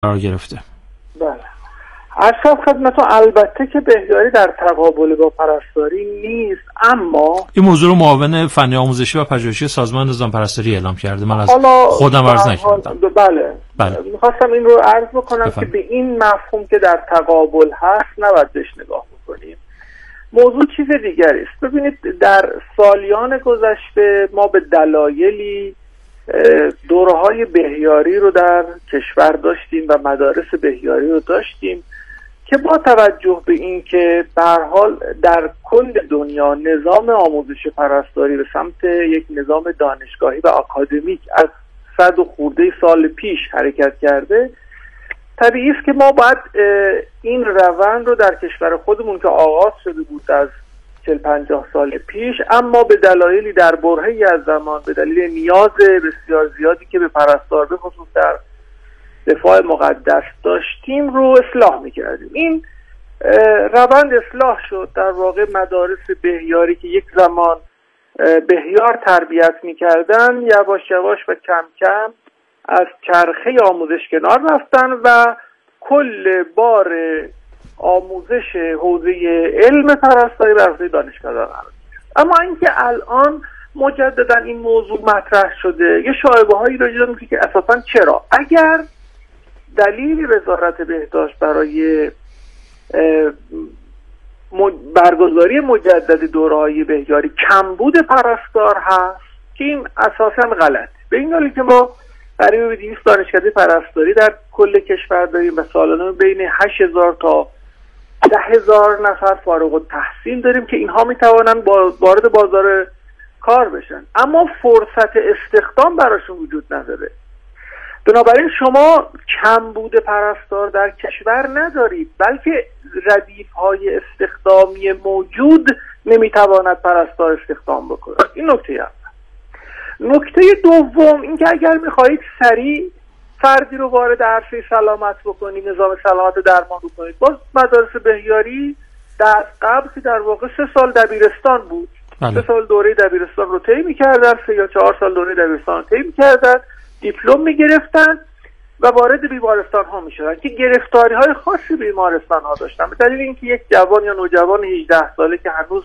قرار گرفته. بله. عرض خدمتتون البته که بهیاری در تقابل با پرستاری نیست، اما این موضوع رو معاون فنی آموزشی و پژوهشی سازمان نظام پرستاری اعلام کرده. من از خودم عرض نکردم. بله. می‌خواستم این رو عرض بکنم که به این مفهوم که در تقابل هست نباید بهش نگاه بکنیم. موضوع چیز دیگری است. ببینید در سالیان گذشته ما به دلایلی دوره‌های بهیاری رو در کشور داشتیم و مدارس بهیاری رو داشتیم که با توجه به این که به هر حال در کل دنیا نظام آموزش پرستاری به سمت یک نظام دانشگاهی و آکادمیک از 100 و خورده سال پیش حرکت کرده، طبیعی است که ما باید این روند رو در کشور خودمون که آغاز شده بود از 40-50 سال پیش، اما به دلایلی در برهه‌ای از زمان به دلیل نیاز بسیار زیادی که به پرستار به خصوص در دفاع مقدس داشتیم رو اصلاح می‌کردیم. این روند اصلاح شد. در واقع مدارس بهیاری که یک زمان بهیار تربیت می‌کردن یواش یواش و کم کم از چرخه آموزش کنار رفتن و کل بار آموزش حوزه علم پرستاری بر عهده دانشگاه‌ها قرار گرفت. اما اینکه الان مجددا این موضوع مطرح شده، یه شایعه‌هایی رو ایجاد می‌کنه که اساساً چرا اگر دلیل وزارت بهداشت برای برگزاری مجدد دوره‌های بهیاری کمبود پرستار هست که این اساساً غلط. به این دلیل که ما قریب به 200 دانشکده پرستاری در کل کشور داریم و سالانه بین 8000 تا 10,000 نفر فارغ التحصیل داریم که اینها میتوانند وارد بازار کار بشن، اما فرصت استخدام براشون وجود نداره. بنابراین شما کمبود پرستار در کشور ندارید، بلکه ردیف‌های استخدامی موجود نمیتواند پرستار استخدام بکنه. این نکته اول. نکته دوم این که اگر میخواهید سریع فردی رو وارد عرصه سلامت بکنید، نظام سلامت درمان بکنید، باز مدارس بهیاری در قبل که در واقع 3 سال دبیرستان بود، 3 سال دوره دبیرستان رو طی می‌کردن، 3 یا 4 سال دوره دبیرستان رو طی می‌کردن، دیپلم می‌گرفتن و وارد بیمارستان ها می‌شدن که گرفتاری‌های خاصی بیمارستان ها داشتن، به دلیل اینکه یک جوان یا نوجوان 18 ساله که هنوز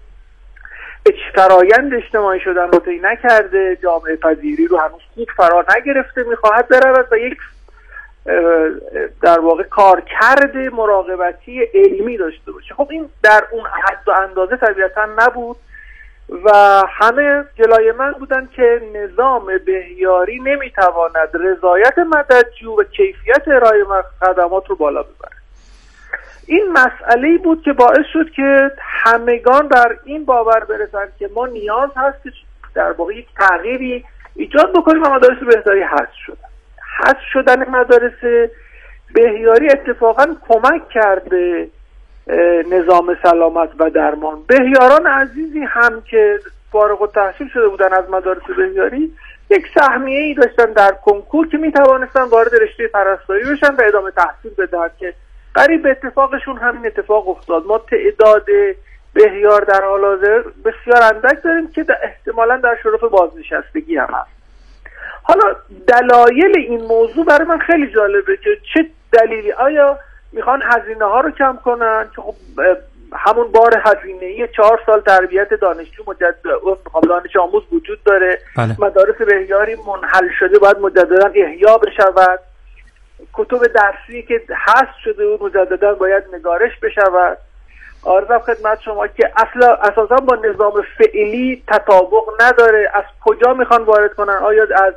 فرایند اجتماعی شدن رو طی نکرده، جامعه پذیری رو هنوز خوب فرا نگرفته، میخواهد برود و یک در واقع کارکرد مراقبتی علمی داشته باشه. خب این در اون حد و اندازه طبیعتا نبود و همه جلوی من بودن که نظام بهیاری نمیتواند رضایت مددجو و کیفیت ارائه خدمات رو بالا ببره. این مسئله‌ای بود که باعث شد که همگان بر این باور برسند که ما نیاز هست که در واقع یک تغییری ایجاد بکنیم و مدارس بهیاری حذف شدن مدارس بهیاری اتفاقا کمک کرد به نظام سلامت و درمان. بهیاران عزیزی هم که فارغ التحصیل شده بودن از مدارس بهیاری یک سهمیه‌ای داشتن در کنکور که میتوانستن وارد رشته پرستاری بشن و ادامه تحصیل بدن که قریب به اتفاقشون همین اتفاق افتاد. ما تعداد بهیار در حال حاضر بسیار اندک داریم که احتمالاً در شرف بازنشستگی هم هست. حالا دلایل این موضوع برای من خیلی جالبه که چه دلیلی، آیا میخوان هزینه ها رو کم کنن که خب همون بار هزینه‌ای 4 سال تربیت دانشجو دانش آموز وجود داره. بله. مدارس بهیاری منحل شده باید مجددا احیا بشود، کتب درسی که حذف شده و مجددا باید نگارش بشود. عرضم خدمت شما که اساسا با نظام فعلی تطابق نداره. از کجا میخوان وارد کنن؟ آیا از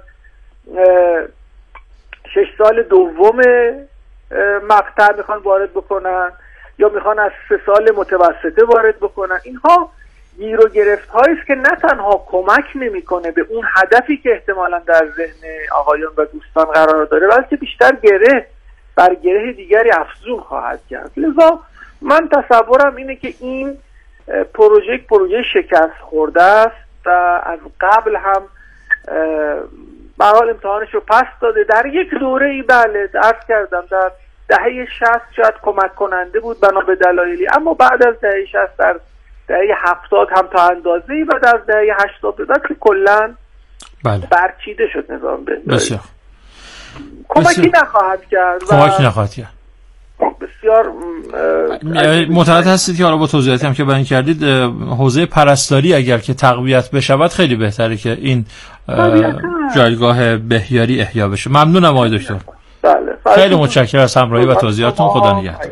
6 سال دوم مقطع میخوان وارد بکنن یا میخوان از 3 سال متوسطه وارد بکنن؟ اینها گیر و گرفت هاییست که نه تنها کمک نمیکنه به اون هدفی که احتمالاً در ذهن آقایان و دوستان قرار داره، بلکه بیشتر گره بر گره دیگری افزون خواهد کرد. لذا من تصورم اینه که این پروژه شکست خورده است و از قبل هم به حال امتحانش رو پس داده. در یک دوره‌ای بله عرض کردم در دهه 60 شاید کمک کننده بود بنا به دلایلی، اما بعد از دهه 60 در دهه 70 هم تا اندازه‌ای و در دهه 80 به بعد که کلاً بله برچیده شد نظام بهداری. کمکی نخواهد کرد. کمکی نخواهد کرد. بسیار معتقد هستید که حالا با توضیحاتی هم که بیان کردید حوزه پرستاری اگر که تقویت بشود خیلی بهتره که این جایگاه بهیاری احیا بشه. ممنونم آقای دکتر. بله. خیلی متشکرم از همراهی و توضیحاتتون. خدا نگهدار.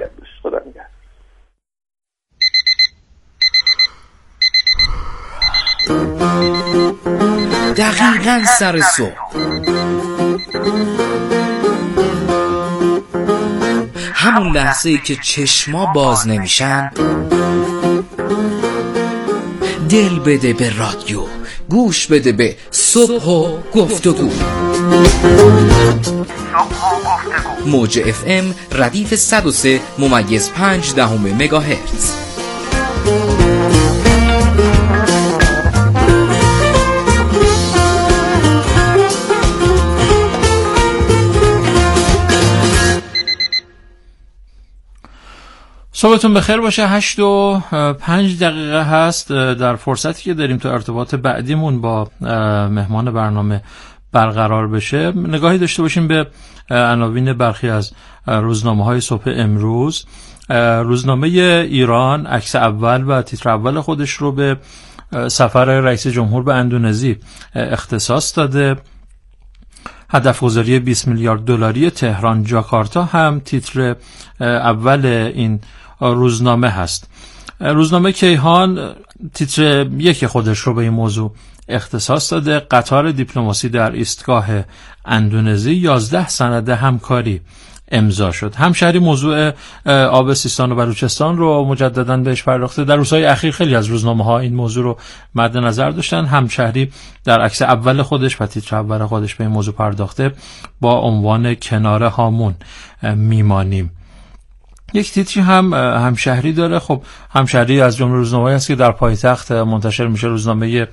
دقیقاً سر صبح همون لحظه‌ای که چشما باز نمیشن دل بده به رادیو، گوش بده به صبح و گفتگو. موج FM ردیف 103.5 مگاهرتز. صبحتون بخیر باشه. 8:05 هست. در فرصتی که داریم تا ارتباط بعدیمون با مهمان برنامه برقرار بشه، نگاهی داشته باشیم به عناوین برخی از روزنامه‌های صبح امروز. روزنامه ایران عکس اول و تیتر اول خودش رو به سفر رئیس جمهور به اندونزی اختصاص داده. هدف گذاری 20 میلیارد دلاری تهران جاکارتا هم تیتر اول این روزنامه هست. روزنامه کیهان تیتر یک خودش رو به این موضوع اختصاص داده. قطار دیپلماسی در ایستگاه اندونزی 11 سند همکاری امضا شد. همشهری موضوع آب سیستان و بلوچستان رو مجدداً بهش پرداخته. در روزهای اخیر خیلی از روزنامه‌ها این موضوع رو مد نظر داشتن. همشهری در عکس اول خودش و تیتر اول خودش به این موضوع پرداخته با عنوان کنار هامون میمانیم. یک تیتری هم همشهری داره. خب همشهری از جمله روزنامه‌ای است که در پایتخت منتشر میشه. روزنامه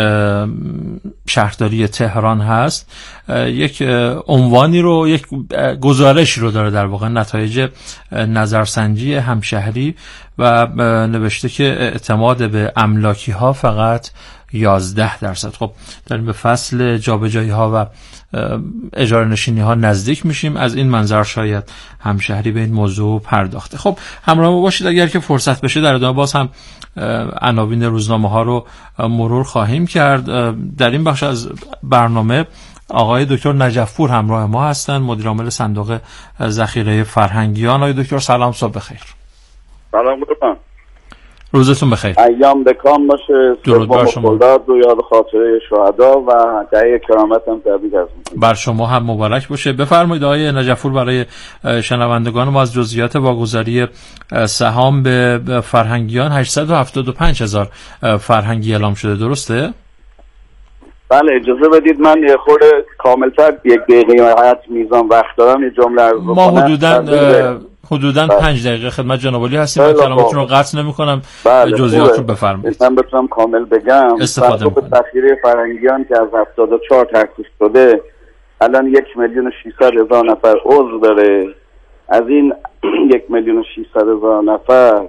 شهرداری تهران هست. یک عنوانی رو، یک گزارشی رو داره، در واقع نتایج نظرسنجی همشهری، و نوشته که اعتماد به املاکی ها فقط 11%. خب داریم به فصل جابجایی ها و اجاره نشینی ها نزدیک میشیم. از این منظر شاید همشهری به این موضوع پرداخته. خب همراه ما باشید اگر که فرصت بشه در ادامه باز هم عناوین روزنامه ها رو مرور خواهیم کرد. در این بخش از برنامه آقای دکتر نجف‌پور همراه ما هستند، مدیر عامل صندوق ذخیره فرهنگیان. آقای دکتر سلام، صبح بخیر. سلام قربان، روزتون بخیر، ایام بکام باشه. درود بر شما. و یاد خاطره شهدا و دعای کرامت هم تبریک عرض می‌کنم. بر شما هم مبارک باشه. بفرمایید آقای نجف‌پور، برای شنوندگان ما از جزئیات واگذاری سهام به فرهنگیان. 875,000 فرهنگی اعلام شده، درسته؟ بله، اجازه بدید من یه خورده کاملتر یک دقیقه حیات میزان وقت دارم یه جمله عرض بکنم. ما حدوداً 5 دقیقه خدمت جناب عالی هستیم و کلامتون رو قطع نمی‌کنم. جزئیات رو بفرمایید. من بتونم کامل بگم. صندوق ذخیره فرهنگیان که از 74 تأسیس شده الان 1,600,000 نفر عضو داره. از این 1,600,000 نفر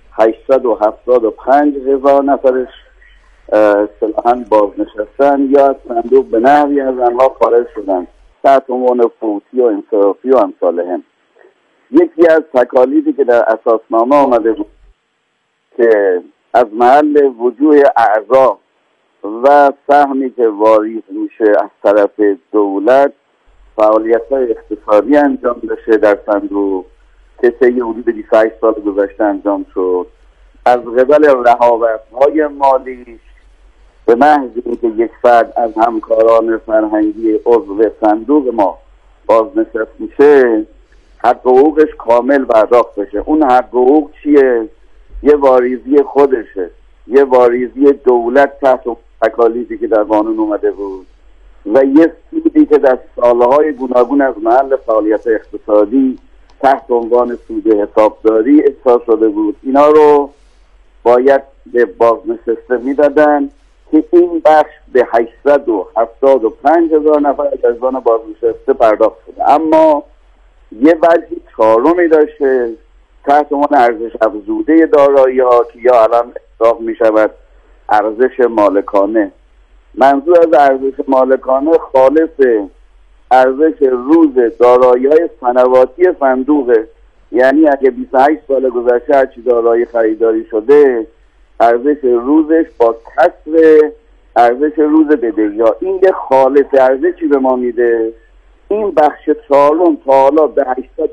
875,000 نفرش اصطلاحاً بازنشستن یا از صندوق به نحوی از آنها خارج شدن تحت عنوان فوتی و انصرافی و امثالهم. یکی از تکالیفی که در اساسنامه آمده بود که از محل وجوه اعضا و سهمی که واریز میشه از طرف دولت فعالیت‌های اقتصادی انجام بشه در صندوق که طی حدود 28 سال گذشته انجام شد، از قبل رهاورهای مالی به محض اینکه یک فرد از همکاران فرهنگی عضو صندوق ما بازنشست میشه حق حقوقش کامل پرداخت بشه. اون حق حقوق چیه؟ یه واریزی خودشه، یه واریزی دولت تحت تکالیفی که در قانون اومده بود و یه سودی که در سالهای گوناگون از محل فعالیت اقتصادی تحت عنوان سود حسابداری احصا شده بود. اینا رو باید به بازنشسته میدادن که این بخش به 875,000 نفر از عنوان بازنشسته پرداخت شده. اما یه وجه چهارمی داشته تحت عنوان ارزش افزوده دارایی ها که یا الان اطلاق می شود ارزش مالکانه. منظور از ارزش مالکانه خالص ارزش روز دارایی‌های سنواتی صندوقه. یعنی اگه 28 سال گذشته هرچی دارایی خریداری شده، ارزش روزش با کسر ارزش روز بدهی‌ها، این یه خالص ارزشی به ما میده. این بخش چهارم تا حالا به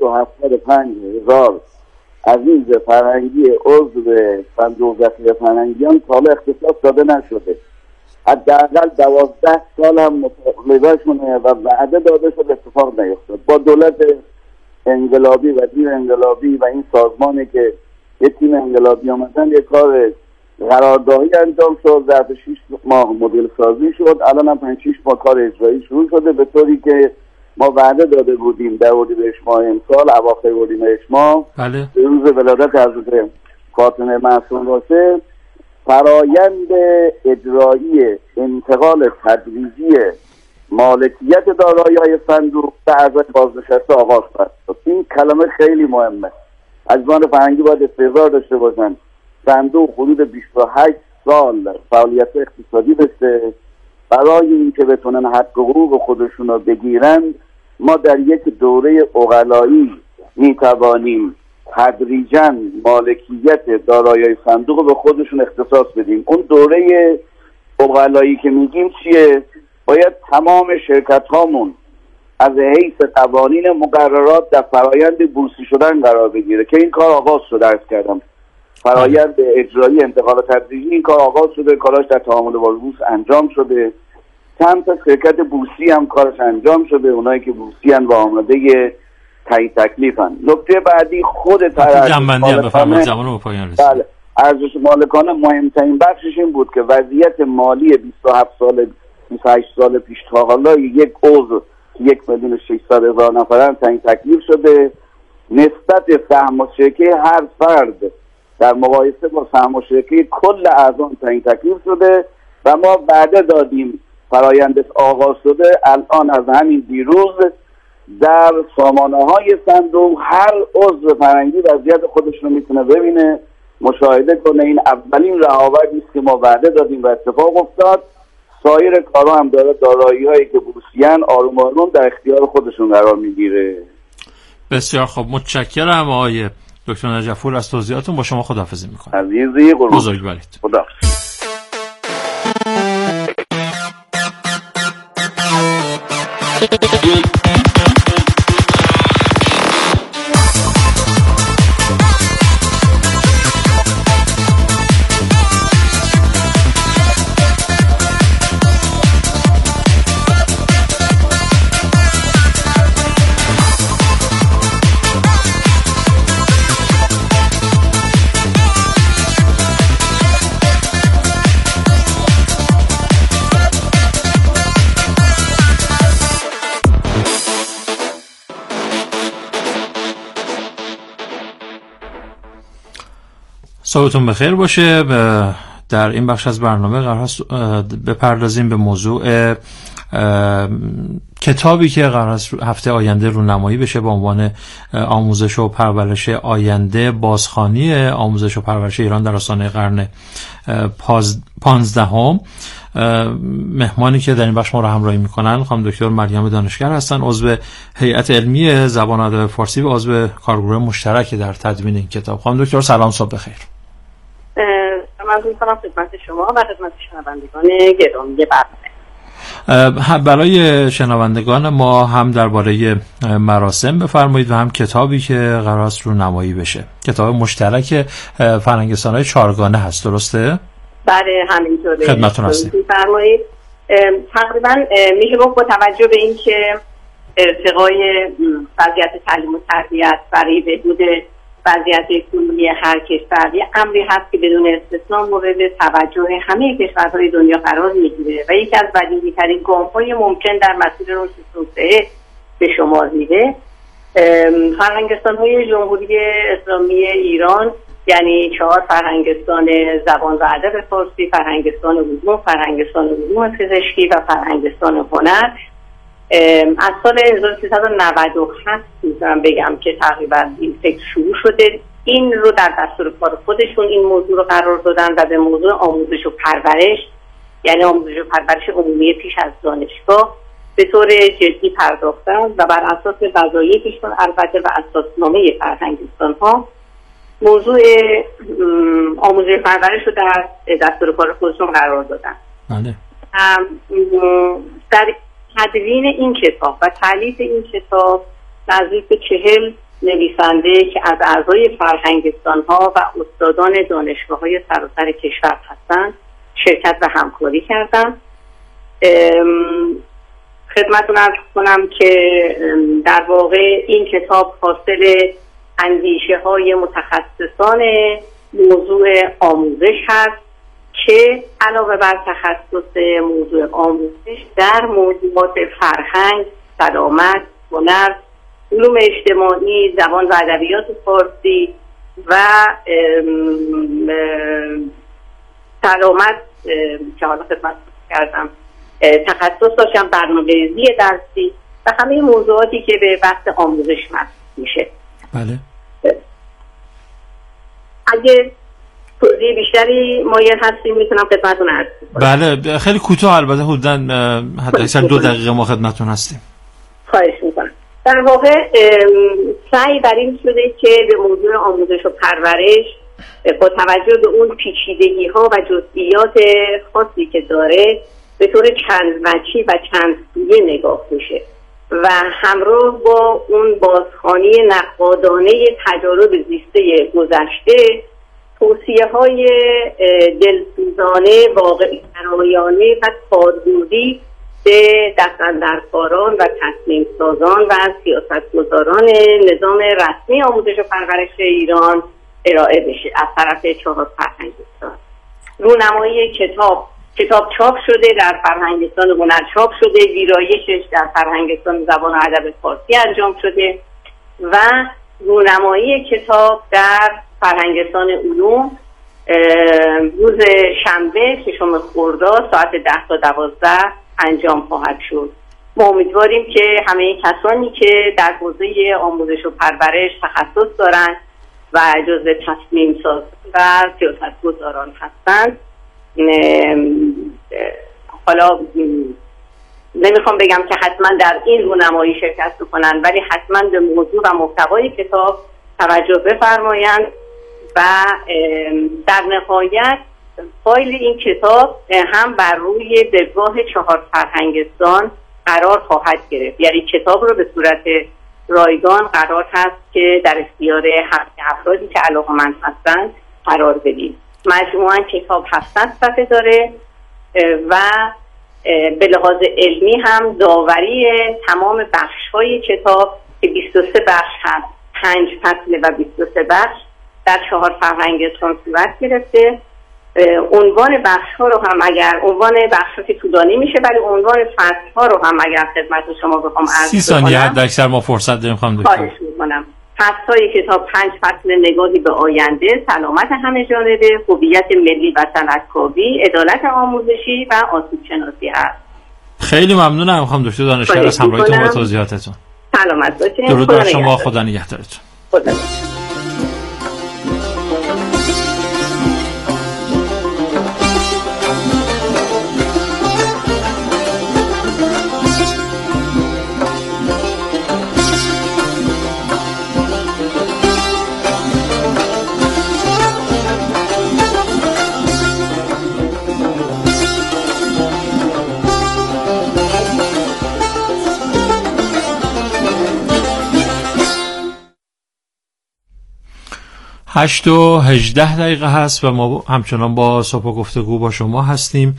875,000 عزیز فرهنگی عضو صندوق ذخیره فرهنگیان تا حالا اختصاص داده نشده. حداقل 12 سال هم مطالبه‌شونه و وعده داده شد، اتفاق نیفتاد. با دولت انقلابی و وزیر انقلابی و این سازمانی که یه تیم انقلابی آمدن، یه کار قراردادی انجام شد، ظرف 6 ماه مدل سازی شد، الان هم 5-6 ماه کار اجرایی شروع شده، به طوری که ما وعده داده بودیم در اردیبهشت ماه امسال، اواخر اردیبهشت ماه، بله، به روز ولادت حضرت فاطمه معصوم باشه، فرایند اجرایی انتقال تدریجی مالکیت دارایی‌های صندوق به اعضای بازنشسته آغاز شد. این کلمه خیلی مهمه. عزیزان فرهنگی باید استحضار داشته باشن. صندوق حدود 28 سال فعالیت اقتصادی داشته. برای اینکه بتونن حق حقوق خودشون رو بگیرن، ما در یک دوره عقلایی میتوانیم تدریجاً مالکیت دارایی‌های صندوق به خودشون اختصاص بدیم. اون دوره عقلایی که میگیم چیه؟ باید تمام شرکت هامون از حیث قوانین مقررات در فرایند بورسی شدن قرار بگیره که این کار آغاز شده. عرض کردم فرایند اجرایی انتقال تدریجی این کار آغاز شده، کاراش در تعامل با بورس انجام شده. چند تا شرکت بورسی هم کارش انجام شده، اونایی که بورسی ان و آماده تعیین تکلیفن. نکته بعدی خود جنبندی هم بفرمایید، زمان رو پایان رسید. بله، ارزش مالکانه مهمترین بخشش این بود که وضعیت مالی 27 سال 28 سال پیش تا حالا یک عضو 1,600,000 نفرن تعیین تکلیف شده. نسبت سهم مشترکه هر فرد در مقایسه با سهم مشترکه کل اعضا تعیین تکلیف شده و ما وعده دادیم فرایندش آغاز شده. الان از همین دیروز در سامانه‌های صندوق هر عضو فرهنگی وضعیت خودش رو میتونه ببینه، مشاهده کنه. این اولین رهاوردی است که ما وعده دادیم و اتفاق افتاد. سایر کارا هم داره دارایی‌هایی که بورسیان آروم آروم در اختیار خودشون قرار میگیره. بسیار خوب، متشکرم آقای دکتر نجف‌پور از توضیحاتون. با شما خداحافظی می‌کنم. عزیزی، قربان. بزرگوارید. خداحافظ. صبحتون بخیر باشه. در این بخش از برنامه قرار است بپردازیم به موضوع کتابی که قرار است هفته آینده رونمایی بشه با عنوان آموزش و پرورش آینده، بازخوانی آموزش و پرورش ایران در آستانه قرن 15. مهمانی که در این بخش ما را همراهی میکنن خانم دکتر مریم دانشگر هستن، عضو هیئت علمی زبان و ادب فارسی و عضو کارگروه مشترک در تدوین این کتاب. خانم دکتر سلام، صبح بخیر. سلام میکنم خدمت شما و خدمت شنوندگان گرامی برنامه. برای شنوندگان ما هم درباره مراسم بفرمایید و هم کتابی که قرار است رونمایی بشه. کتاب مشترک فرهنگستان‌های چهارگانه هست، درسته؟ بله همینطوره. خدمتتون هستیم. بفرمایید. تقریبا میشه گفت با توجه به اینکه ارتقای وضعیت تعلیم و تربیت برای بهبود وضعیت کلی هر کشور یه امری هست که بدون استثنا مورد توجه همه کشورهای دنیا قرار میگیره و یکی از بدیهی‌ترین گام‌های ممکن در مسیر رشد توسعه به شمار میره. فرهنگستان‌های جمهوری اسلامی ایران یعنی 4 فرهنگستان زبان و ادب فارسی، فرهنگستان علوم، فرهنگستان علوم پزشکی و فرهنگستان هنر از سال 1397 میتونم بگم که تقریبا این فکر شروع شده. این رو در دستور کار خودشون این موضوع رو قرار دادن و به موضوع آموزش و پرورش یعنی آموزش و پرورش عمومی پیش از دانشگاه به طور جدی پرداختند و بر اساس وظایفشون البته و اساسنامه فرهنگستان ها موضوع آموزش پرورش رو در دستور کار خودشون قرار دادن. بله. در تدوین این کتاب و تالیف این کتاب نزدیک به 40 نویسنده که از اعضای فرهنگستان ها و استادان دانشگاه های سراسر کشور هستند شرکت و همکاری کردند. خدمتتون عرض کنم که در واقع این کتاب حاصل اندیشه های متخصصان موضوع آموزش هست که علاوه بر تخصص موضوع آموزش در موضوعات فرهنگ، سلامت، هنر، علوم اجتماعی، زبان و ادبیات فارسی و سلامت که حالا خدمت کردم تخصص داشتم، برنامه‌ریزی درسی و همه موضوعاتی که به بحث آموزش مربوط میشه. بله. اگه توضیح بیشتری مایل هستیم میتونم خدمتتون عرض کنم. بله خیلی کوتاه، البته حدوداً حداقل 2 دقیقه ما خدمتتون هستیم. خواهش میکنم. در واقع سعی بر این شده که به موضوع آموزش و پرورش با توجه به اون پیچیدگی ها و جزئیات خاصی که داره به طور چند وجهی و چند سویه نگاه بشه و همراه با اون بازخوانی نقادانه تجارب زیسته گذشته توصیه های دلسوزانه، واقع‌گرایانه و کاربردی به دستاندرکاران و تصمیم سازان و سیاستگزاران نظام رسمی آموزش و پرورش ایران ارائه بشه از طرف 4 فرهنگستان. رونمایی کتاب چاپ شده در فرهنگستان هنر، چاپ شده، ویرایشش در فرهنگستان زبان و ادب فارسی انجام شده و رونمایی کتاب در فرهنگستان علوم روز شنبه 6 خرداد ساعت 10 تا 12 انجام خواهد شد. ما امیدواریم که همه کسانی که در حوزه آموزش و پرورش تخصص دارند و جزء تصمیم ساز و سیاستگزاران هستند، حالا نمیخوام بگم که حتما در این رونمایی شرکت بکنن، ولی حتما به موضوع و محتوای کتاب توجه بفرمایند و در نهایت فایل این کتاب هم بر روی وبگاه 4 فرهنگستان قرار خواهد گرفت. یعنی کتاب رو به صورت رایگان قرار هست که در اختیار افرادی که علاقه‌مند هستند قرار بدیم. مجموعاً کتاب 700 صفحه داره و به لحاظ علمی هم داوری تمام بخش‌های کتاب که 23 بخش هست، 5 فصل و 23 بخش در 4 فرهنگستان صورت گرفته. عنوان بخش‌ها رو هم اگر عنوان بخش‌ها که طولانی میشه، ولی عنوان فصل‌ها رو هم اگر خدمت شما بخوام عرض کنم 30 ثانیه حداکثر ما فرصت داریم. خواهش می‌کنم. فصل‌های کتاب 5 فصل نگاهی به آینده، سلامت همه جانبه، هویت ملی و صنعت‌کاوی، عدالت آموزشی و آسیب شناسی هست. خیلی ممنونم خانم دکتر دانشگر از همراهیتون و توضیحاتتون. سلامت باشید. درود بر شما، خدا نگهدارتون. خدا. هشت و 18 دقیقه هست و ما همچنان با صبح گفتگو با شما هستیم.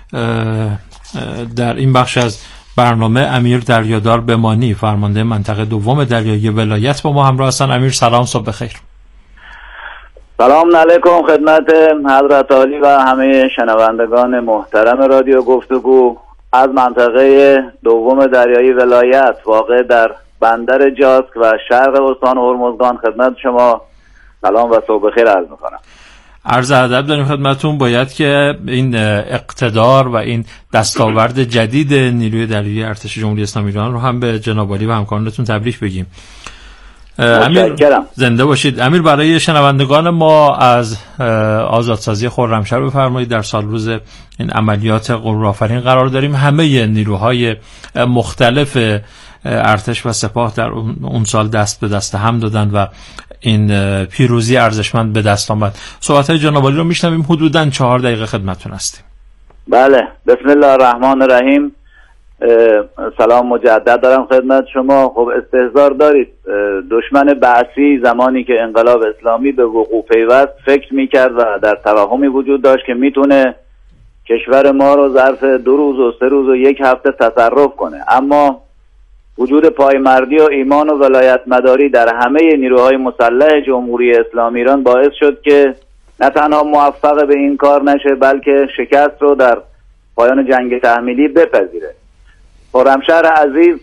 در این بخش از برنامه امیر دریادار بمانی، فرمانده منطقه دوم دریایی ولایت با ما همراه هستن. امیر سلام، صبح بخیر. سلام علیکم خدمت حضرت عالی و همه شنوندگان محترم رادیو گفتگو از منطقه دوم دریایی ولایت واقع در بندر جاسک و شرق استان هرمزگان خدمت شما سلام و صبح بخیر عرض میکنم. عرض ادب داریم خدمتتون. باید که این اقتدار و این دستاورد جدید نیروی دریایی ارتش جمهوری اسلامی ایران رو هم به جناب عالی و همکارانتون تبریک بگیم. امیر زنده باشید. امیر، برای شنوندگان ما از آزادسازی خرمشهر بفرمایید. در سال روز این عملیات غرورآفرین قرار داریم. همه نیروهای مختلف ارتش و سپاه در اون سال دست به دست هم دادن و این پیروزی ارزشمند به دست آمد. صحبت‌های جناب عالی رو میشنویم. حدوداً 4 دقیقه خدمتتون هستیم. بله، بسم الله الرحمن الرحیم. سلام مجدد دارم خدمت شما. خب استحضار دارید دشمن بعثی زمانی که انقلاب اسلامی به وقوع پیوست فکر میکرد و در توهمی وجود داشت که میتونه کشور ما رو ظرف 2 روز و 3 روز و 1 هفته تصرف کنه، اما وجود پایمردی و ایمان و ولایت مداری در همه نیروهای مسلح جمهوری اسلامی ایران باعث شد که نه تنها موفق به این کار نشه بلکه شکست رو در پایان جنگ تحمیلی بپذیره. خرمشهر عزیز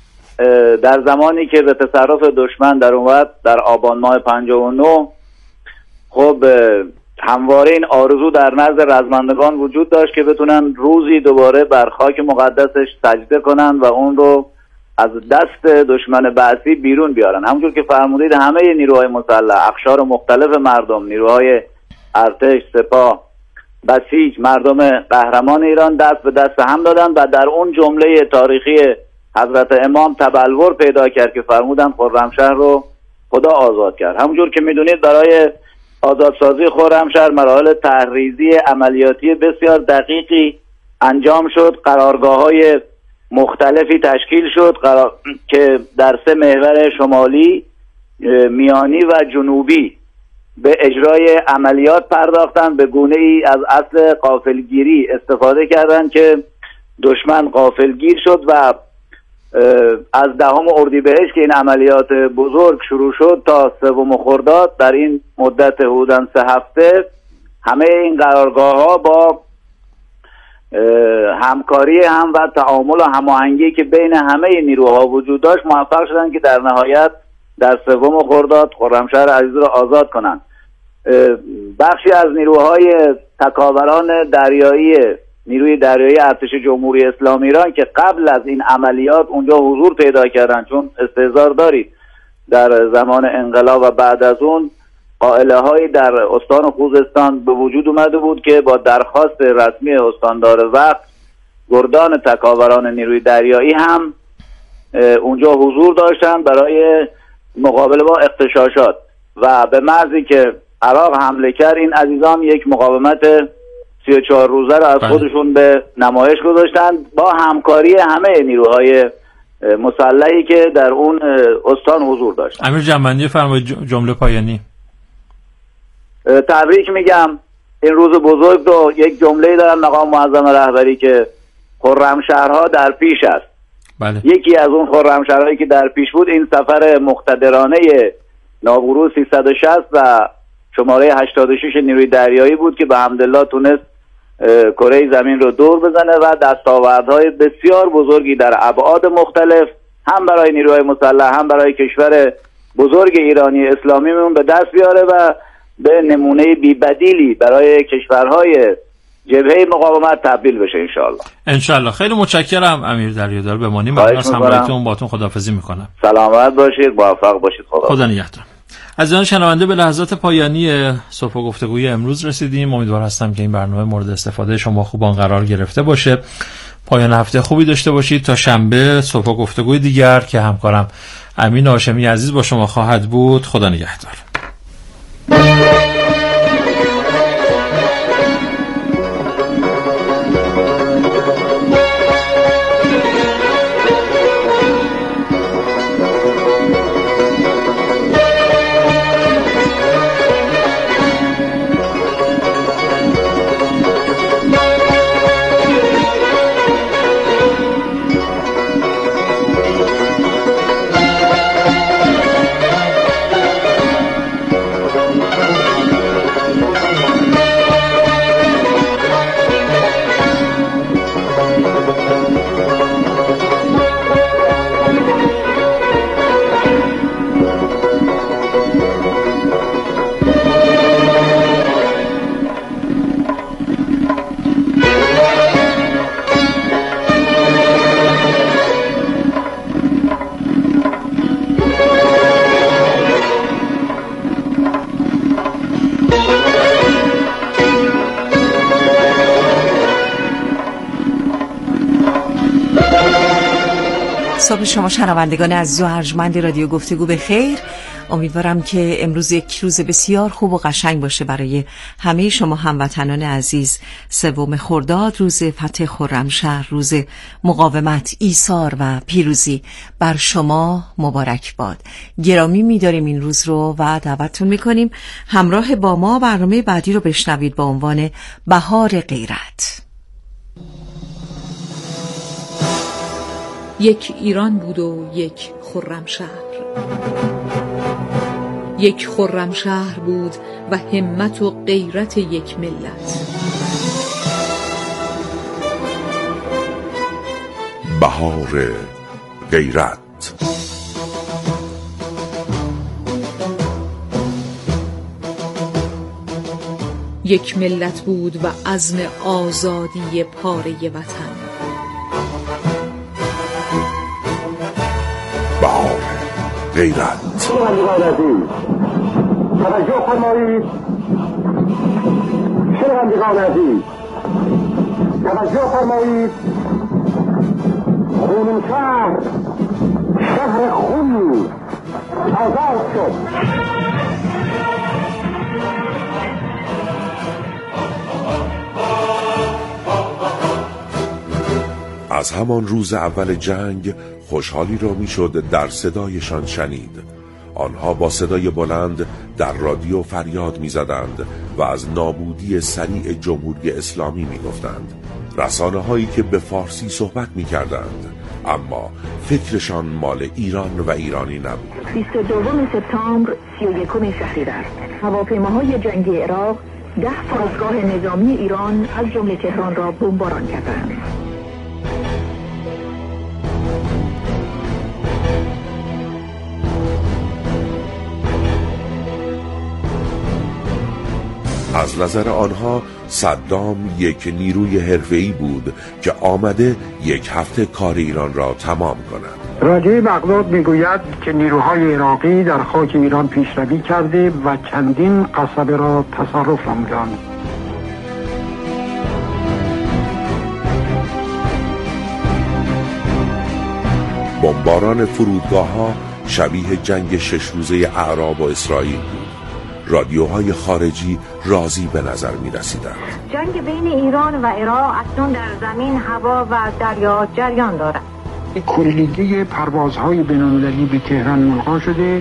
در زمانی که به تصرف دشمن در اومد در آبان ماه 59، خب همواره این آرزو در نزد رزمندگان وجود داشت که بتونن روزی دوباره بر خاک مقدسش سجده کنن و اون رو از دست دشمن بعثی بیرون بیارن. همونجور که فرمودید همه نیروهای مسلح، اقشار مختلف مردم، نیروهای ارتش، سپاه، بسیج، مردم قهرمان ایران دست به دست هم دادن و در اون جمله تاریخی حضرت امام تبلور پیدا کرد که فرمودن خرمشهر رو خدا آزاد کرد. همونجور که میدونید برای آزادسازی خرمشهر مراحل تحریزی عملیاتی بسیار دقیقی انجام شد. قرارگاه‌های مختلفی تشکیل شد که در 3 محور شمالی، میانی و جنوبی به اجرای عملیات پرداختن. به گونه ای از اصل غافلگیری استفاده کردند که دشمن غافلگیر شد و از 10 اردیبهشت که این عملیات بزرگ شروع شد تا 3 خرداد، در این مدت حدوداً 3 هفته همه این قرارگاه‌ها با همکاری هم و تعامل و هماهنگی که بین همه نیروها وجود داشت موفق شدن که در نهایت در 3 خرداد خرمشهر عزیز را آزاد کنند. بخشی از نیروهای تکاوران دریایی، نیروی دریایی ارتش جمهوری اسلامی ایران که قبل از این عملیات اونجا حضور پیدا کردن، چون استحضار دارید در زمان انقلاب و بعد از اون قائله هایی در استان خوزستان به وجود اومده بود که با درخواست رسمی استاندار وقت گردان تکاوران نیروی دریایی هم اونجا حضور داشتن برای مقابله با اغتشاشات و به محضی که عراق حمله کرد این عزیزان یک مقاومت 34 روزه را از خودشون به نمایش گذاشتن با همکاری همه نیروهای مسلحی که در اون استان حضور داشتن. امیر جنبندی فرمایید جمله پایانی. تبریک میگم این روز بزرگ رو. یک جمله دارم مقام معظم رهبری که خرمشهرها در پیش است. بله. یکی از اون خرمشهرهایی که در پیش بود این سفر مقتدرانه ناوروز 360 و شماره 86 نیروی دریایی بود که به حمدالله تونست کره زمین رو دور بزنه و دستاوردهای بسیار بزرگی در ابعاد مختلف هم برای نیروهای مسلح هم برای کشور بزرگ ایرانی اسلامیمون به دست بیاره و به نمونه بی‌بدیلی برای کشورهای جبهه مقاومت تبدیل بشه انشالله. خیلی متشکرم امیر دریادار. بمانیم. من از همراهیتون باهاتون خداحافظی میکنم. سلامت باشید، موفق باشید. خدا نگهدار. عزیزان شنونده، به لحظات پایانی صبح گفتگوی امروز رسیدیم. امیدوار هستم که این برنامه مورد استفاده شما خوبان قرار گرفته باشه. پایان هفته خوبی داشته باشید. تا شنبه صبح گفتگوی دیگر که همکارم امین هاشمی عزیز با شما خواهد بود. خدا نگهدار. صبح شما شنوندگان عزیز و ارجمند رادیو گفتگو به خیر. امیدوارم که امروز یک روز بسیار خوب و قشنگ باشه برای همه شما هموطنان عزیز. 3 خرداد روز فتح خرمشهر، روز مقاومت، ایثار و پیروزی بر شما مبارک باد. گرامی می‌داریم این روز رو و دعوتتون می‌کنیم همراه با ما برنامه بعدی رو بشنوید با عنوان بهار غیرت. یک ایران بود و یک خرمشهر، یک خرمشهر بود و همت و غیرت یک ملت. بهار غیرت. یک ملت بود و عزم آزادی پاره وطن. بهار غیرت. توجه فرمایید. شنوندگان عزیز توجه فرمایید. خرمشهر شهر خونی آزاد شد. از همان روز اول جنگ خوشحالی را میشد در صدایشان شنید. آنها با صدای بلند در رادیو فریاد می‌زدند و از نابودی سریع جمهوری اسلامی می‌گفتند. رسانه‌هایی که به فارسی صحبت می‌کردند، اما فکرشان مال ایران و ایرانی نبود. 22 سپتامبر 31 شهریور هواپیماهای جنگی عراق 10 فرودگاه نظامی ایران از جمله تهران را بمباران کردند. از نظر آنها صدام یک نیروی حرفه‌ای بود که آمده 1 هفته کار ایران را تمام کند. راجع بغداد میگوید که نیروهای عراقی در خاک ایران پیشروی کرده و چندین قصبه را تصرف نمودند. بمباران فرودگاه‌ها شبیه جنگ 6 روزه اعراب و اسرائیل بود. رادیوهای خارجی راضی به نظر می رسیدند. جنگ بین ایران و عراق اکنون در زمین، هوا و دریا جریان دارد. کلیدی پروازهای بین‌المللی به تهران ملغا شده.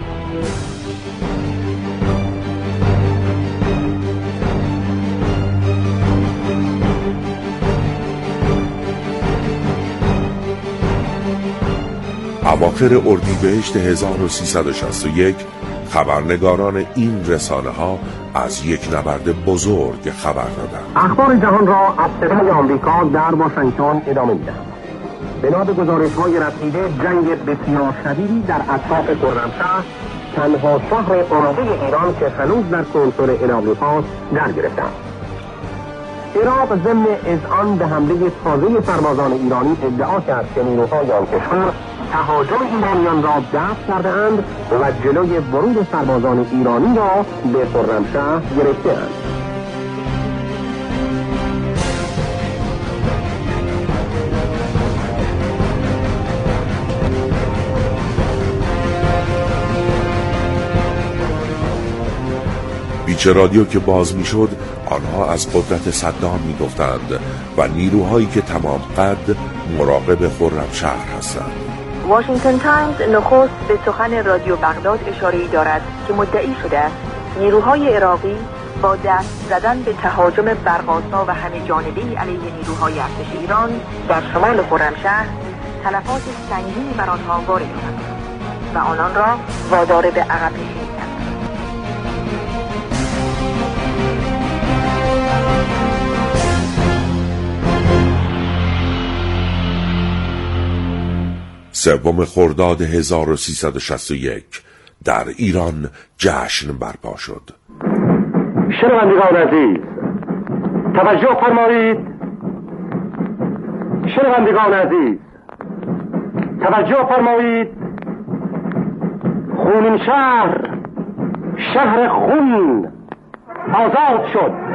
اواخر اردیبهشت 1361 خبرنگاران این رسانه ها از یک نبرد بزرگ خبر دادند. اخبار جهان را از صدای آمریکا در واشنگتن ادامه می‌دهند. بنا به گزارش‌های رسیده جنگ بسیار شدیدی در اطراف خرمشهر، تنها شهر عراقی ایران که هنوز در کنترل عراقی هاست، در گرفتند. عراق ضمن اذعان به حمله تازه سربازان ایرانی ادعا کرد که نیروهای آن کشور تهاجم ایرانیان را دفع کرده‌اند و جلوی ورود سربازان ایرانی را به خرمشهر گرفته‌اند. پیچ رادیو که باز میشد، آنها از قدرت صدام میگفتند و نیروهایی که تمام قد مراقب خرمشهر هستند. واشنگتن تایمز نخست به سخن رادیو بغداد اشاره‌ای دارد که مدعی شده است نیروهای عراقی با دست زدن به تهاجم برق‌آسا و همه جانبه‌ای علیه نیروهای ارتش ایران در شمال خرمشهر تلفات سنگینی بر آنها وارد شد و آنان را وادار به عقب نشینی کرد. سوم خرداد 1361 در ایران جشن برپا شد. شنوندگان عزیز توجه فرمایید. شنوندگان عزیز توجه فرمایید. خرمشهر شهر خون آزاد شد.